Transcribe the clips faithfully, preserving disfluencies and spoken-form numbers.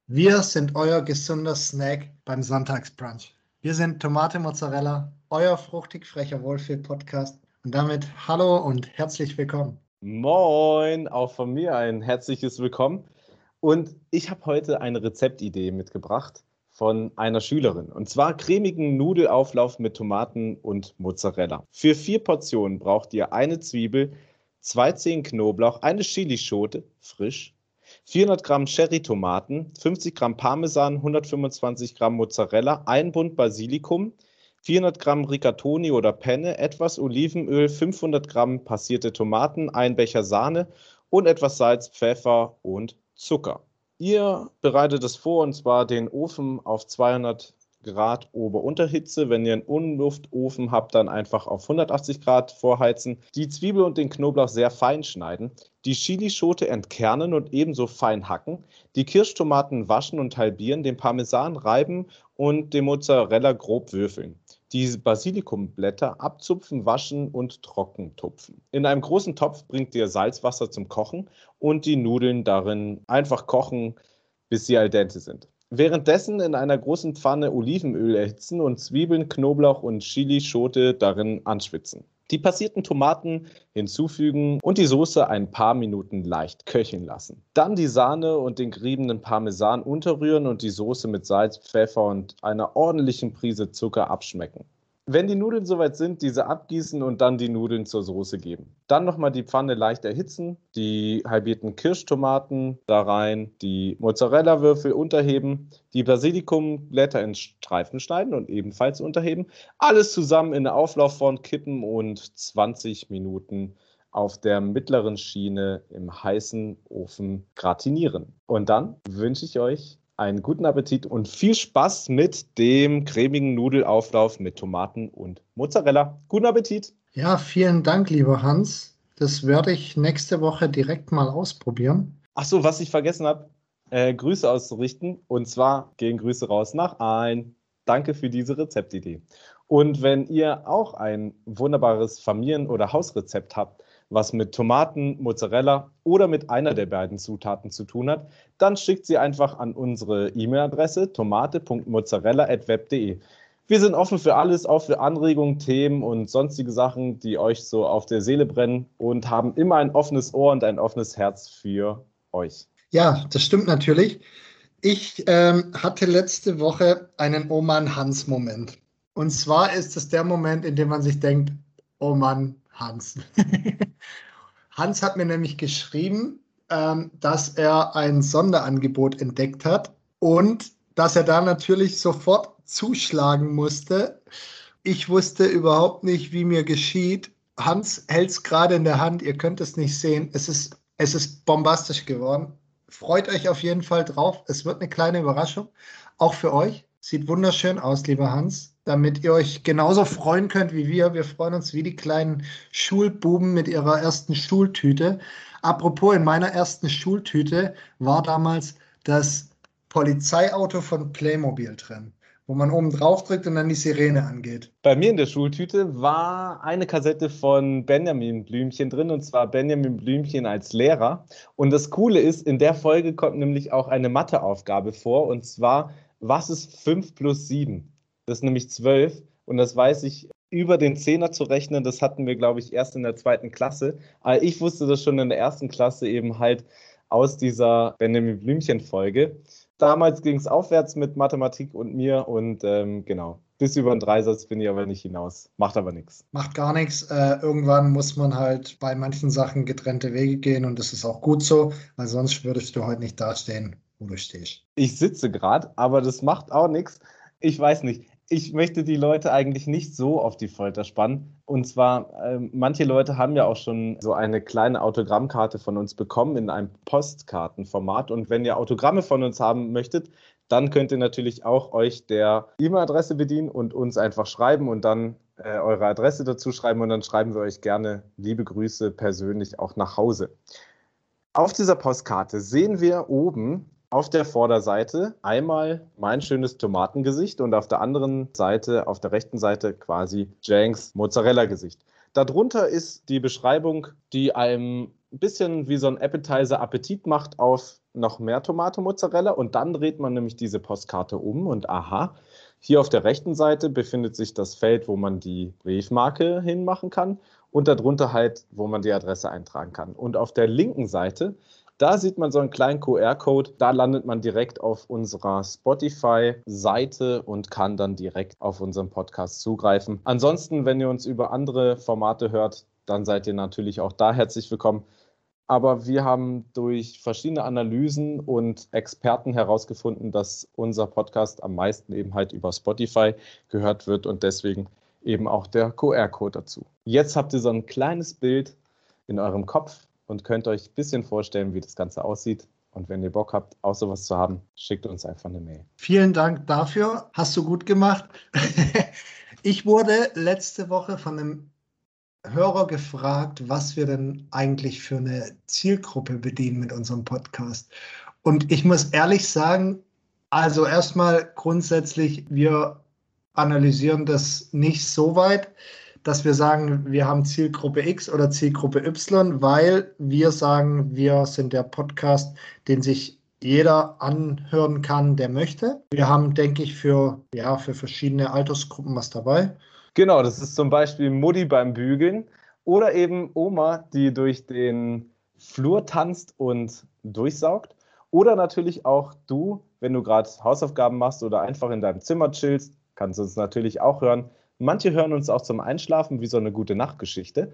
Wir sind euer gesunder Snack beim Sonntagsbrunch. Wir sind Tomate Mozzarella, euer fruchtig frecher Wohlfühl-Podcast. Und damit hallo und herzlich willkommen. Moin, auch von mir ein herzliches Willkommen. Und ich habe heute eine Rezeptidee mitgebracht von einer Schülerin. Und zwar cremigen Nudelauflauf mit Tomaten und Mozzarella. Für vier Portionen braucht ihr eine Zwiebel, zwei Zehen Knoblauch, eine Chilischote, frisch, vierhundert Gramm Cherrytomaten, fünfzig Gramm Parmesan, hundertfünfundzwanzig Gramm Mozzarella, ein Bund Basilikum, vierhundert Gramm Rigatoni oder Penne, etwas Olivenöl, fünfhundert Gramm passierte Tomaten, ein Becher Sahne und etwas Salz, Pfeffer und Zucker. Ihr bereitet es vor, und zwar den Ofen auf zweihundert Grad Ober-Unterhitze. Wenn ihr einen Unluftofen habt, dann einfach auf hundertachtzig Grad vorheizen. Die Zwiebel und den Knoblauch sehr fein schneiden. Die Chilischote entkernen und ebenso fein hacken. Die Kirschtomaten waschen und halbieren, den Parmesan reiben und den Mozzarella grob würfeln. Die Basilikumblätter abzupfen, waschen und trocken tupfen. In einem großen Topf bringt ihr Salzwasser zum Kochen und die Nudeln darin einfach kochen, bis sie al dente sind. Währenddessen in einer großen Pfanne Olivenöl erhitzen und Zwiebeln, Knoblauch und Chilischote darin anschwitzen. Die passierten Tomaten hinzufügen und die Soße ein paar Minuten leicht köcheln lassen. Dann die Sahne und den geriebenen Parmesan unterrühren und die Soße mit Salz, Pfeffer und einer ordentlichen Prise Zucker abschmecken. Wenn die Nudeln soweit sind, diese abgießen und dann die Nudeln zur Soße geben. Dann nochmal die Pfanne leicht erhitzen, die halbierten Kirschtomaten da rein, die Mozzarella-Würfel unterheben, die Basilikumblätter in Streifen schneiden und ebenfalls unterheben. Alles zusammen in eine Auflaufform kippen und zwanzig Minuten auf der mittleren Schiene im heißen Ofen gratinieren. Und dann wünsche ich euch einen guten Appetit und viel Spaß mit dem cremigen Nudelauflauf mit Tomaten und Mozzarella. Guten Appetit! Ja, vielen Dank, lieber Hans. Das werde ich nächste Woche direkt mal ausprobieren. Ach so, was ich vergessen habe, äh, Grüße auszurichten. Und zwar gehen Grüße raus nach Aalen. Danke für diese Rezeptidee. Und wenn ihr auch ein wunderbares Familien- oder Hausrezept habt, was mit Tomaten, Mozzarella oder mit einer der beiden Zutaten zu tun hat, dann schickt sie einfach an unsere E-Mail-Adresse tomate punkt mozzarella at web punkt de. Wir sind offen für alles, auch für Anregungen, Themen und sonstige Sachen, die euch so auf der Seele brennen, und haben immer ein offenes Ohr und ein offenes Herz für euch. Ja, das stimmt natürlich. Ich ähm, hatte letzte Woche einen Oh Mann Hans-Moment. Und zwar ist es der Moment, in dem man sich denkt, oh Mann Hans. Hans hat mir nämlich geschrieben, ähm, dass er ein Sonderangebot entdeckt hat und dass er da natürlich sofort zuschlagen musste. Ich wusste überhaupt nicht, wie mir geschieht. Hans hält es gerade in der Hand, ihr könnt es nicht sehen. Es ist, es ist bombastisch geworden. Freut euch auf jeden Fall drauf. Es wird eine kleine Überraschung, auch für euch. Sieht wunderschön aus, lieber Hans, damit ihr euch genauso freuen könnt wie wir. Wir freuen uns wie die kleinen Schulbuben mit ihrer ersten Schultüte. Apropos, in meiner ersten Schultüte war damals das Polizeiauto von Playmobil drin, wo man oben drauf drückt und dann die Sirene angeht. Bei mir in der Schultüte war eine Kassette von Benjamin Blümchen drin, und zwar Benjamin Blümchen als Lehrer. Und das Coole ist, in der Folge kommt nämlich auch eine Matheaufgabe vor, und zwar, was ist fünf plus sieben? Das ist nämlich zwölf, und das weiß ich über den Zehner zu rechnen. Das hatten wir, glaube ich, erst in der zweiten Klasse. Aber ich wusste das schon in der ersten Klasse eben halt aus dieser Benjamin Blümchen-Folge. Damals ging es aufwärts mit Mathematik und mir, und ähm, genau, bis über den Dreisatz bin ich aber nicht hinaus. Macht aber nichts. Macht gar nichts. Äh, irgendwann muss man halt bei manchen Sachen getrennte Wege gehen und das ist auch gut so, weil sonst würdest du heute nicht dastehen, wo du stehst. Ich sitze gerade, aber das macht auch nichts. Ich weiß nicht. Ich möchte die Leute eigentlich nicht so auf die Folter spannen. Und zwar, äh, manche Leute haben ja auch schon so eine kleine Autogrammkarte von uns bekommen in einem Postkartenformat. Und wenn ihr Autogramme von uns haben möchtet, dann könnt ihr natürlich auch euch der E-Mail-Adresse bedienen und uns einfach schreiben und dann äh, eure Adresse dazu schreiben. Und dann schreiben wir euch gerne liebe Grüße persönlich auch nach Hause. Auf dieser Postkarte sehen wir oben auf der Vorderseite einmal mein schönes Tomatengesicht und auf der anderen Seite, auf der rechten Seite quasi Jenks Mozzarella-Gesicht. Darunter ist die Beschreibung, die einem ein bisschen wie so ein Appetizer Appetit macht auf noch mehr Tomate Mozzarella und dann dreht man nämlich diese Postkarte um und aha, hier auf der rechten Seite befindet sich das Feld, wo man die Briefmarke hinmachen kann und darunter halt, wo man die Adresse eintragen kann. Und auf der linken Seite, da sieht man so einen kleinen Q R-Code, da landet man direkt auf unserer Spotify-Seite und kann dann direkt auf unseren Podcast zugreifen. Ansonsten, wenn ihr uns über andere Formate hört, dann seid ihr natürlich auch da herzlich willkommen. Aber wir haben durch verschiedene Analysen und Experten herausgefunden, dass unser Podcast am meisten eben halt über Spotify gehört wird und deswegen eben auch der Q R-Code dazu. Jetzt habt ihr so ein kleines Bild in eurem Kopf und könnt euch ein bisschen vorstellen, wie das Ganze aussieht. Und wenn ihr Bock habt, auch sowas zu haben, schickt uns einfach eine Mail. Vielen Dank dafür. Hast du gut gemacht. Ich wurde letzte Woche von einem Hörer gefragt, was wir denn eigentlich für eine Zielgruppe bedienen mit unserem Podcast. Und ich muss ehrlich sagen, also erstmal grundsätzlich, wir analysieren das nicht so weit, dass wir sagen, wir haben Zielgruppe X oder Zielgruppe Y, weil wir sagen, wir sind der Podcast, den sich jeder anhören kann, der möchte. Wir haben, denke ich, für, ja, für verschiedene Altersgruppen was dabei. Genau, das ist zum Beispiel Mutti beim Bügeln oder eben Oma, die durch den Flur tanzt und durchsaugt. Oder natürlich auch du, wenn du gerade Hausaufgaben machst oder einfach in deinem Zimmer chillst, kannst du uns natürlich auch hören. Manche hören uns auch zum Einschlafen wie so eine gute Nachtgeschichte.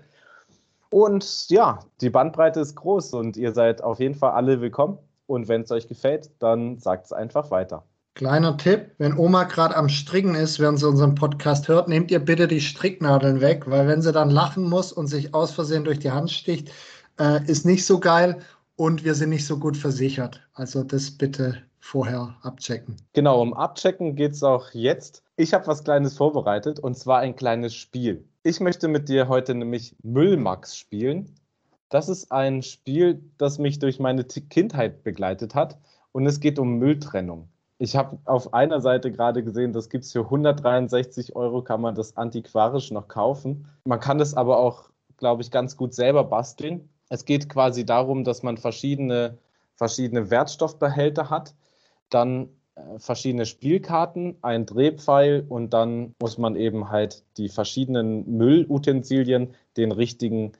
Und ja, die Bandbreite ist groß und ihr seid auf jeden Fall alle willkommen. Und wenn es euch gefällt, dann sagt es einfach weiter. Kleiner Tipp, wenn Oma gerade am Stricken ist, während sie unseren Podcast hört, nehmt ihr bitte die Stricknadeln weg, weil wenn sie dann lachen muss und sich aus Versehen durch die Hand sticht, äh, ist nicht so geil und wir sind nicht so gut versichert. Also das bitte vorher abchecken. Genau, um Abchecken geht es auch jetzt. Ich habe was Kleines vorbereitet und zwar ein kleines Spiel. Ich möchte mit dir heute nämlich Müllmax spielen. Das ist ein Spiel, das mich durch meine Kindheit begleitet hat und es geht um Mülltrennung. Ich habe auf einer Seite gerade gesehen, das gibt es für hundertdreiundsechzig Euro, kann man das antiquarisch noch kaufen. Man kann das aber auch, glaube ich, ganz gut selber basteln. Es geht quasi darum, dass man verschiedene, verschiedene Wertstoffbehälter hat, dann äh, verschiedene Spielkarten, ein Drehpfeil und dann muss man eben halt die verschiedenen Müllutensilien den richtigen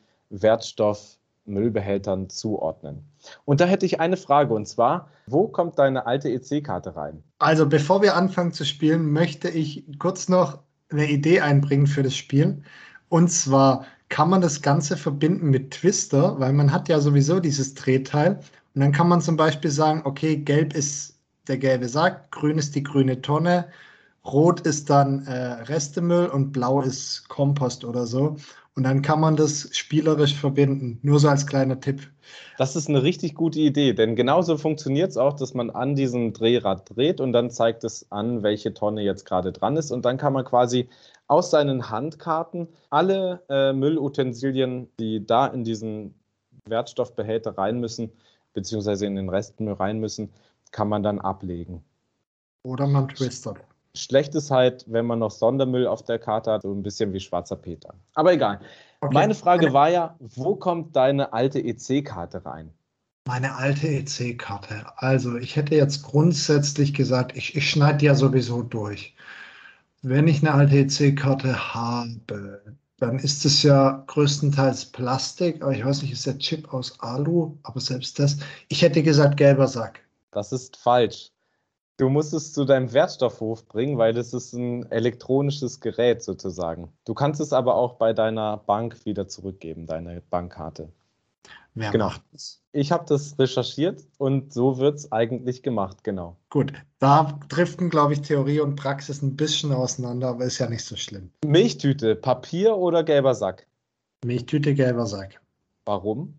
Wertstoff-Müllbehältern zuordnen. Und da hätte ich eine Frage und zwar, wo kommt deine alte E C-Karte rein? Also bevor wir anfangen zu spielen, möchte ich kurz noch eine Idee einbringen für das Spiel. Und zwar kann man das Ganze verbinden mit Twister, weil man hat ja sowieso dieses Drehteil. Und dann kann man zum Beispiel sagen, okay, gelb ist der gelbe Sack, grün ist die grüne Tonne, rot ist dann äh, Restemüll und blau ist Kompost oder so. Und dann kann man das spielerisch verbinden. Nur so als kleiner Tipp. Das ist eine richtig gute Idee, denn genauso funktioniert es auch, dass man an diesem Drehrad dreht und dann zeigt es an, welche Tonne jetzt gerade dran ist. Und dann kann man quasi aus seinen Handkarten alle äh, Müllutensilien, die da in diesen Wertstoffbehälter rein müssen, beziehungsweise in den Restmüll rein müssen, kann man dann ablegen. Oder man twistert. Schlecht ist halt, wenn man noch Sondermüll auf der Karte hat, so ein bisschen wie schwarzer Peter. Aber egal. Okay. Meine Frage war ja, wo kommt deine alte E C-Karte rein? Meine alte E C-Karte. Also ich hätte jetzt grundsätzlich gesagt, ich, ich schneide die ja sowieso durch. Wenn ich eine alte E C-Karte habe, dann ist es ja größtenteils Plastik, aber ich weiß nicht, ist der Chip aus Alu, aber selbst das. Ich hätte gesagt gelber Sack. Das ist falsch. Du musst es zu deinem Wertstoffhof bringen, weil das ist ein elektronisches Gerät sozusagen. Du kannst es aber auch bei deiner Bank wieder zurückgeben, deine Bankkarte. Wer Genau. macht das? Ich habe das recherchiert und so wird es eigentlich gemacht, genau. Gut, da driften, glaube ich, Theorie und Praxis ein bisschen auseinander, aber ist ja nicht so schlimm. Milchtüte, Papier oder gelber Sack? Milchtüte, gelber Sack. Warum?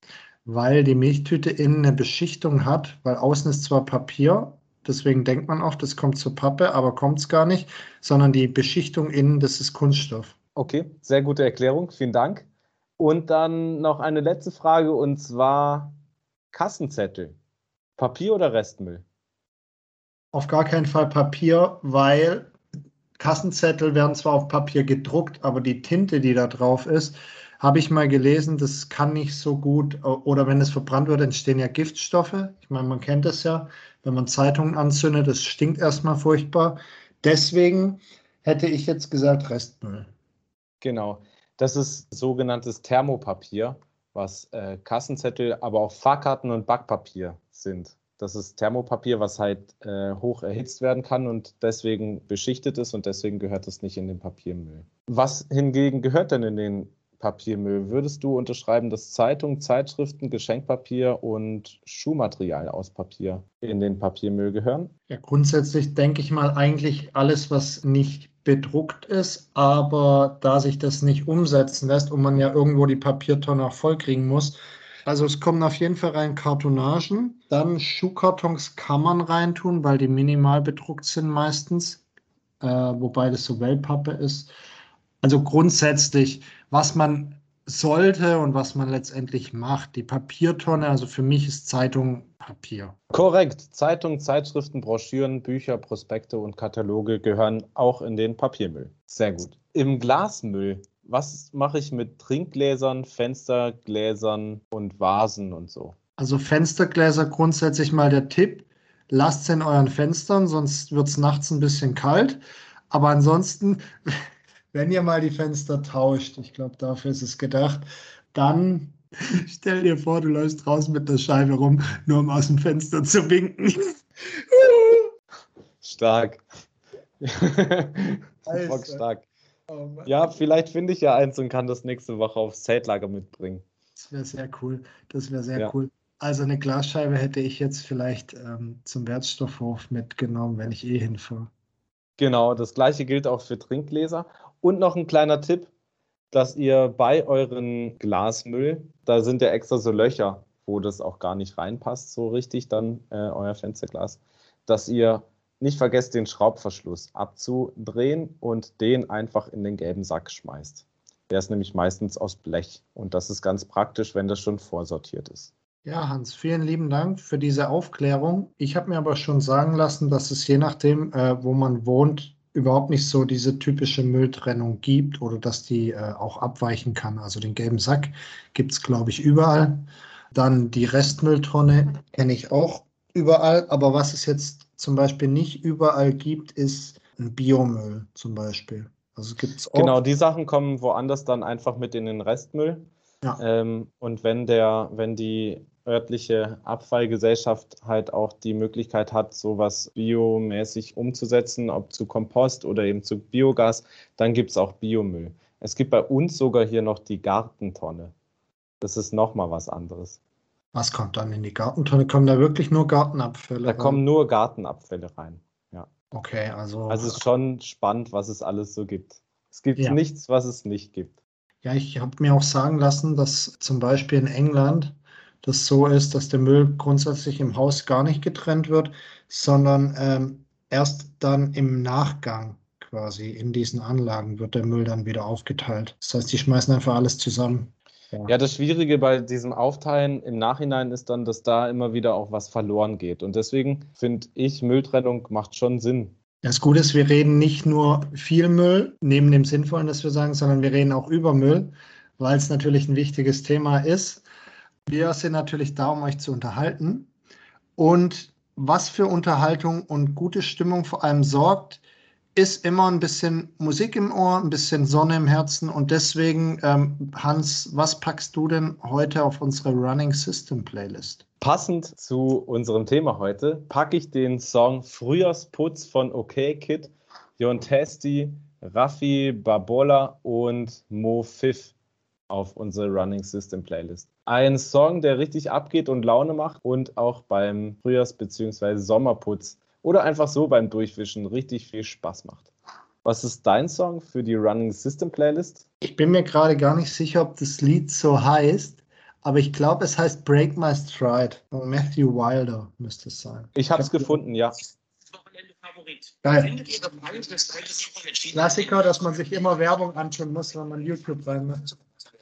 Weil die Milchtüte innen eine Beschichtung hat, weil außen ist zwar Papier, deswegen denkt man oft, das kommt zur Pappe, aber kommt es gar nicht, sondern die Beschichtung innen, das ist Kunststoff. Okay, sehr gute Erklärung, vielen Dank. Und dann noch eine letzte Frage und zwar Kassenzettel. Papier oder Restmüll? Auf gar keinen Fall Papier, weil Kassenzettel werden zwar auf Papier gedruckt, aber die Tinte, die da drauf ist, habe ich mal gelesen, das kann nicht so gut, oder wenn es verbrannt wird, entstehen ja Giftstoffe. Ich meine, man kennt das ja, wenn man Zeitungen anzündet, das stinkt erstmal furchtbar. Deswegen hätte ich jetzt gesagt Restmüll. Genau, das ist sogenanntes Thermopapier, was äh, Kassenzettel, aber auch Fahrkarten und Backpapier sind. Das ist Thermopapier, was halt äh, hoch erhitzt werden kann und deswegen beschichtet ist und deswegen gehört es nicht in den Papiermüll. Was hingegen gehört denn in den Papiermüll? Würdest du unterschreiben, dass Zeitungen, Zeitschriften, Geschenkpapier und Schuhmaterial aus Papier in den Papiermüll gehören? Ja, grundsätzlich denke ich mal eigentlich alles, was nicht bedruckt ist, aber da sich das nicht umsetzen lässt und man ja irgendwo die Papiertonne auch vollkriegen muss. Also es kommen auf jeden Fall rein Kartonagen, dann Schuhkartons kann man reintun, weil die minimal bedruckt sind meistens, äh, wobei das so Wellpappe ist. Also grundsätzlich, was man sollte und was man letztendlich macht. Die Papiertonne, also für mich ist Zeitung Papier. Korrekt. Zeitungen, Zeitschriften, Broschüren, Bücher, Prospekte und Kataloge gehören auch in den Papiermüll. Sehr gut. Im Glasmüll, was mache ich mit Trinkgläsern, Fenstergläsern und Vasen und so? Also Fenstergläser grundsätzlich mal der Tipp. Lasst sie in euren Fenstern, sonst wird es nachts ein bisschen kalt. Aber ansonsten, wenn ihr mal die Fenster tauscht, ich glaube, dafür ist es gedacht, dann stell dir vor, du läufst raus mit der Scheibe rum, nur um aus dem Fenster zu winken. Stark. Bock stark. Ja, vielleicht finde ich ja eins und kann das nächste Woche aufs Zeltlager mitbringen. Das wäre sehr cool. Das wäre sehr Ja. cool. Also eine Glasscheibe hätte ich jetzt vielleicht ähm, zum Wertstoffhof mitgenommen, wenn ich eh hinfahre. Genau, das gleiche gilt auch für Trinkgläser. Und noch ein kleiner Tipp, dass ihr bei euren Glasmüll, da sind ja extra so Löcher, wo das auch gar nicht reinpasst, so richtig, dann äh, euer Fensterglas, dass ihr nicht vergesst, den Schraubverschluss abzudrehen und den einfach in den gelben Sack schmeißt. Der ist nämlich meistens aus Blech und das ist ganz praktisch, wenn das schon vorsortiert ist. Ja, Hans, vielen lieben Dank für diese Aufklärung. Ich habe mir aber schon sagen lassen, dass es je nachdem, äh, wo man wohnt, überhaupt nicht so diese typische Mülltrennung gibt oder dass die äh, auch abweichen kann. Also den gelben Sack gibt es, glaube ich, überall. Dann die Restmülltonne kenne ich auch überall. Aber was es jetzt zum Beispiel nicht überall gibt, ist ein Biomüll zum Beispiel. Also gibt es Genau, auch. die Sachen kommen woanders dann einfach mit in den Restmüll. Ja. Ähm, und wenn der, wenn die örtliche Abfallgesellschaft halt auch die Möglichkeit hat, sowas biomäßig umzusetzen, ob zu Kompost oder eben zu Biogas, dann gibt es auch Biomüll. Es gibt bei uns sogar hier noch die Gartentonne. Das ist nochmal was anderes. Was kommt dann in die Gartentonne? Kommen da wirklich nur Gartenabfälle Da rein? kommen nur Gartenabfälle rein. Ja. Okay, also. Also es ist schon spannend, was es alles so gibt. Es gibt Ja. nichts, was es nicht gibt. Ja, ich habe mir auch sagen lassen, dass zum Beispiel in England das so ist, dass der Müll grundsätzlich im Haus gar nicht getrennt wird, sondern ähm, erst dann im Nachgang quasi in diesen Anlagen wird der Müll dann wieder aufgeteilt. Das heißt, die schmeißen einfach alles zusammen. Ja, das Schwierige bei diesem Aufteilen im Nachhinein ist dann, dass da immer wieder auch was verloren geht. Und deswegen finde ich, Mülltrennung macht schon Sinn. Das Gute ist, wir reden nicht nur viel Müll, neben dem Sinnvollen, das wir sagen, sondern wir reden auch über Müll, weil es natürlich ein wichtiges Thema ist. Wir sind natürlich da, um euch zu unterhalten. Und was für Unterhaltung und gute Stimmung vor allem sorgt, ist immer ein bisschen Musik im Ohr, ein bisschen Sonne im Herzen. Und deswegen, ähm, Hans, was packst du denn heute auf unsere Running System Playlist? Passend zu unserem Thema heute packe ich den Song Frühjahrsputz von OK Kid, Jon Testi, Raffi, Barbola und Mo Pfiff auf unsere Running System Playlist. Ein Song, der richtig abgeht und Laune macht und auch beim Frühjahrs- bzw. Sommerputz oder einfach so beim Durchwischen richtig viel Spaß macht. Was ist dein Song für die Running System Playlist? Ich bin mir gerade gar nicht sicher, ob das Lied so heißt, aber ich glaube, es heißt Break My Stride. Von Matthew Wilder müsste es sein. Ich habe es Ich hab- gefunden, ja. Geil. Klassiker, dass man sich immer Werbung anschauen muss, wenn man YouTube rein macht.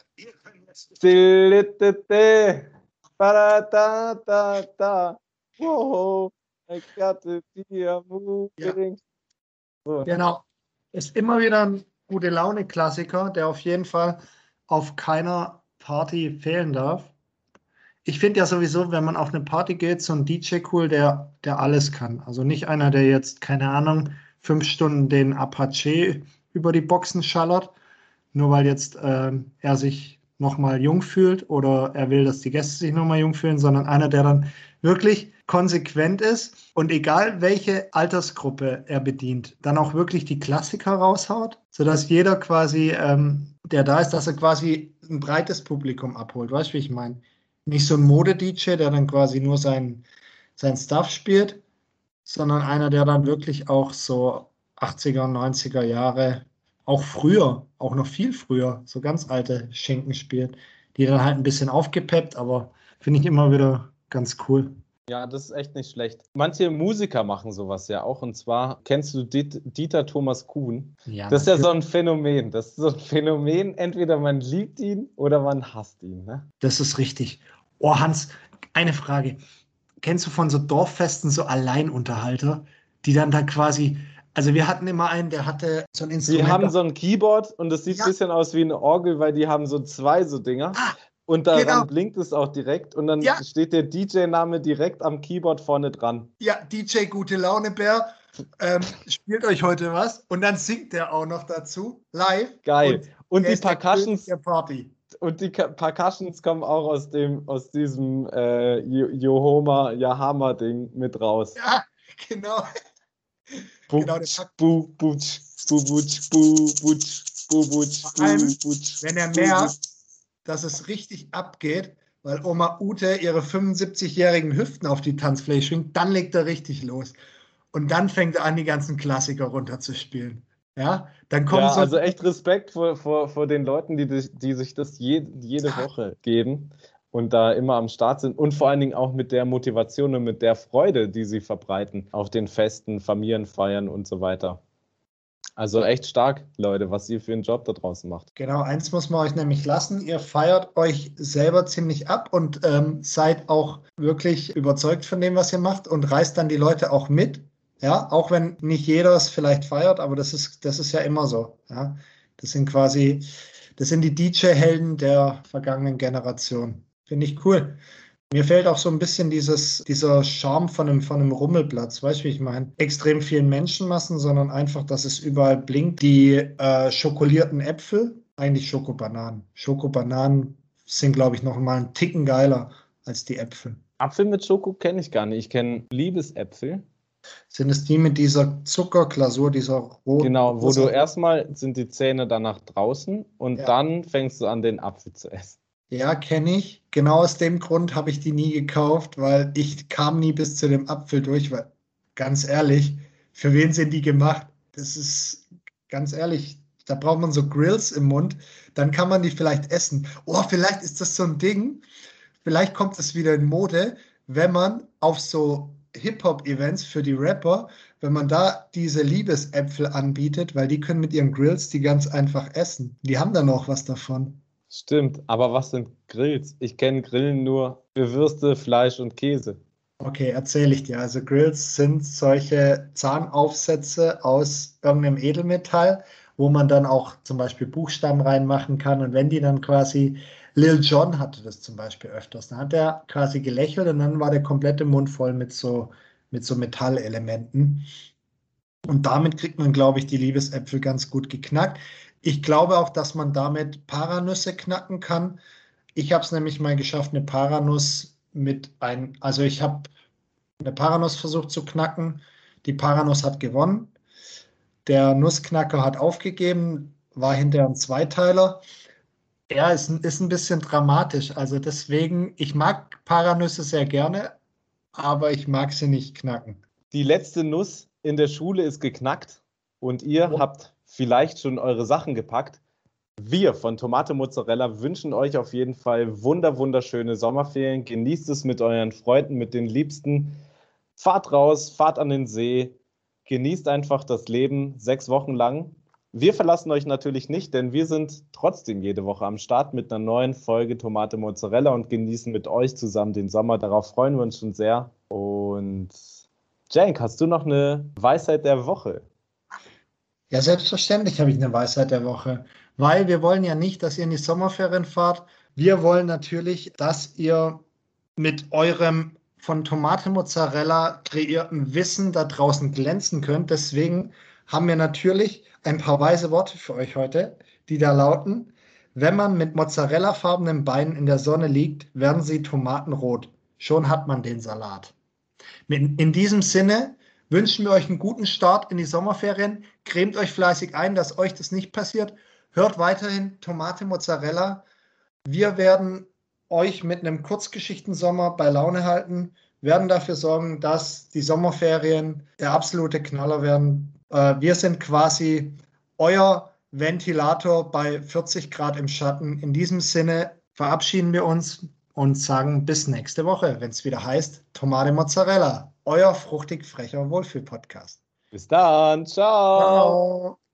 Whoa, I got to be a moving. So. Genau. Ist immer wieder ein gute Laune-Klassiker, der auf jeden Fall auf keiner Party fehlen darf. Ich finde ja sowieso, wenn man auf eine Party geht, so ein D J cool, der, der alles kann. Also nicht einer, der jetzt, keine Ahnung, fünf Stunden den Apache über die Boxen schallert, nur weil jetzt ähm, er sich nochmal jung fühlt oder er will, dass die Gäste sich nochmal jung fühlen, sondern einer, der dann wirklich konsequent ist und egal welche Altersgruppe er bedient, dann auch wirklich die Klassiker raushaut, sodass jeder quasi, ähm, der da ist, dass er quasi ein breites Publikum abholt. Weißt du, wie ich meine? Nicht so ein Mode-D J, der dann quasi nur sein, sein Stuff spielt, sondern einer, der dann wirklich auch so achtziger, neunziger Jahre, auch früher, auch noch viel früher, so ganz alte Schinken spielt, die dann halt ein bisschen aufgepeppt, aber finde ich immer wieder ganz cool. Ja, das ist echt nicht schlecht. Manche Musiker machen sowas ja auch. Und zwar kennst du Diet- Dieter Thomas Kuhn? Ja, Das ist ja natürlich. so ein Phänomen. Das ist so ein Phänomen, entweder man liebt ihn oder man hasst ihn. Ne? Das ist richtig. Oh, Hans, eine Frage. Kennst du von so Dorffesten so Alleinunterhalter, die dann da quasi, also wir hatten immer einen, der hatte so ein Die Instrument. haben so ein Keyboard und das sieht Ja. ein bisschen aus wie eine Orgel, weil die haben so zwei so Dinger. Ah, Und daran genau. blinkt es auch direkt. Und dann Ja. steht der D J-Name direkt am Keyboard vorne dran. Ja, D J Gute Laune Bär, ähm, spielt euch heute was und dann singt der auch noch dazu, live. Geil. Und, Und er die ist der König Percussions, der Party. und die Ka- Percussions kommen auch aus dem, aus diesem äh, Yo- Yohoma, Yahama-Ding mit raus. Ja, genau. Bu, Genau, der packt bu, butsch, bu, butsch, bu, butsch, bu, butsch, vor allem, bu, butsch, wenn er bu, merkt, butsch. dass es richtig abgeht, weil Oma Ute ihre fünfundsiebzigjährigen Hüften auf die Tanzfläche schwingt, dann legt er richtig los. Und dann fängt er an, die ganzen Klassiker runterzuspielen. Ja, dann kommen Ja, so, also echt Respekt vor, vor, vor den Leuten, die, dich- die sich das je, jede Woche geben und da immer am Start sind und vor allen Dingen auch mit der Motivation und mit der Freude, die sie verbreiten auf den Festen, Familienfeiern und so weiter. Also echt stark, Leute, was ihr für einen Job da draußen macht. genau, eins muss man euch nämlich lassen. Ihr feiert euch selber ziemlich ab und ähm, seid auch wirklich überzeugt von dem, was ihr macht und reißt dann die Leute auch mit. Ja, auch wenn nicht jeder es vielleicht feiert, aber das ist, das ist ja immer so. Ja, das sind quasi, das sind die D J-Helden der vergangenen Generation. Finde ich cool. Mir fehlt auch so ein bisschen dieses, dieser Charme von einem, von einem Rummelplatz. Weißt du, wie ich meine? Extrem vielen Menschenmassen, sondern einfach, dass es überall blinkt. Die äh, schokolierten Äpfel, eigentlich Schokobananen. Schokobananen sind, glaube ich, noch mal einen Ticken geiler als die Äpfel. Apfel mit Schoko kenne ich gar nicht. Ich kenne Liebesäpfel. Sind es die mit dieser Zuckerglasur, dieser rot Genau, wo du rosa- erstmal sind die Zähne danach draußen und Ja. dann fängst du an, den Apfel zu essen. Ja, kenne ich. Genau aus dem Grund habe ich die nie gekauft, weil ich kam nie bis zu dem Apfel durch, weil ganz ehrlich, für wen sind die gemacht? Das ist ganz ehrlich, da braucht man so Grills im Mund, dann kann man die vielleicht essen. Oh, vielleicht ist das so ein Ding, vielleicht kommt es wieder in Mode, wenn man auf so Hip-Hop-Events für die Rapper, wenn man da diese Liebesäpfel anbietet, weil die können mit ihren Grills die ganz einfach essen. Die haben dann auch was davon. Stimmt, aber was sind Grills? Ich kenne Grillen nur für Würste, Fleisch und Käse. Okay, erzähle ich dir. Also Grills sind solche Zahnaufsätze aus irgendeinem Edelmetall, wo man dann auch zum Beispiel Buchstaben reinmachen kann. Und wenn die dann quasi, Lil Jon hatte das zum Beispiel öfters, dann hat er quasi gelächelt und dann war der komplette Mund voll mit so, mit so Metallelementen. Und damit kriegt man, glaube ich, die Liebesäpfel ganz gut geknackt. Ich glaube auch, dass man damit Paranüsse knacken kann. Ich habe es nämlich mal geschafft, eine Paranuss mit ein, also ich habe eine Paranuss versucht zu knacken. Die Paranuss hat gewonnen. Der Nussknacker hat aufgegeben, war hinterher ein Zweiteiler. Ja, ist, ein- ist ein bisschen dramatisch. Also deswegen, ich mag Paranüsse sehr gerne, aber ich mag sie nicht knacken. Die letzte Nuss in der Schule ist geknackt und ihr Ja. habt vielleicht schon eure Sachen gepackt. Wir von Tomate Mozzarella wünschen euch auf jeden Fall wunder wunderschöne Sommerferien. Genießt es mit euren Freunden, mit den Liebsten. Fahrt raus, fahrt an den See. Genießt einfach das Leben sechs Wochen lang. Wir verlassen euch natürlich nicht, denn wir sind trotzdem jede Woche am Start mit einer neuen Folge Tomate Mozzarella und genießen mit euch zusammen den Sommer. Darauf freuen wir uns schon sehr. Und Cenk, hast du noch eine Weisheit der Woche? Ja, selbstverständlich habe ich eine Weisheit der Woche. weil wir wollen ja nicht, dass ihr in die Sommerferien fahrt. Wir wollen natürlich, dass ihr mit eurem von Tomate Mozzarella kreierten Wissen da draußen glänzen könnt. Deswegen haben wir natürlich ein paar weise Worte für euch heute, die da lauten: Wenn man mit mozzarellafarbenen Beinen in der Sonne liegt, werden sie tomatenrot. Schon hat man den Salat. In diesem Sinne wünschen wir euch einen guten Start in die Sommerferien. Cremt euch fleißig ein, dass euch das nicht passiert. Hört weiterhin Tomate Mozzarella. Wir werden euch mit einem Kurzgeschichtensommer bei Laune halten, werden dafür sorgen, dass die Sommerferien der absolute Knaller werden. Wir sind quasi euer Ventilator bei vierzig Grad im Schatten. In diesem Sinne verabschieden wir uns und sagen bis nächste Woche, wenn es wieder heißt Tomate Mozzarella, euer fruchtig frecher Wohlfühl-Podcast. Bis dann, ciao. Ciao.